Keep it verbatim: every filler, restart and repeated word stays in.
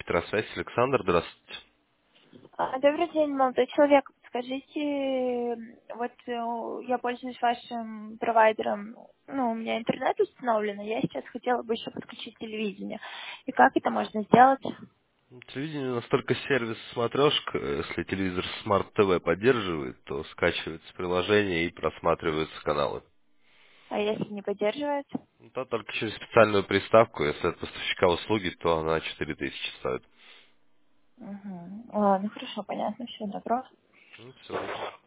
Петросвязь, Александр, здравствуйте. А, Добрый день, молодой человек. Скажите, вот э, я пользуюсь вашим провайдером, ну, у меня интернет установлен, и я сейчас хотела бы еще подключить телевидение. И как это можно сделать? Ну, Телевидение у нас только сервис смотрешка. Если телевизор Smart T V поддерживает, то скачивается приложение и просматриваются каналы. А если не поддерживает? Ну, то только через специальную приставку. Если от поставщика услуги, то она четыре тысячи стоит. Угу. Ладно, хорошо, понятно, все, добро. Ну, всего доброго.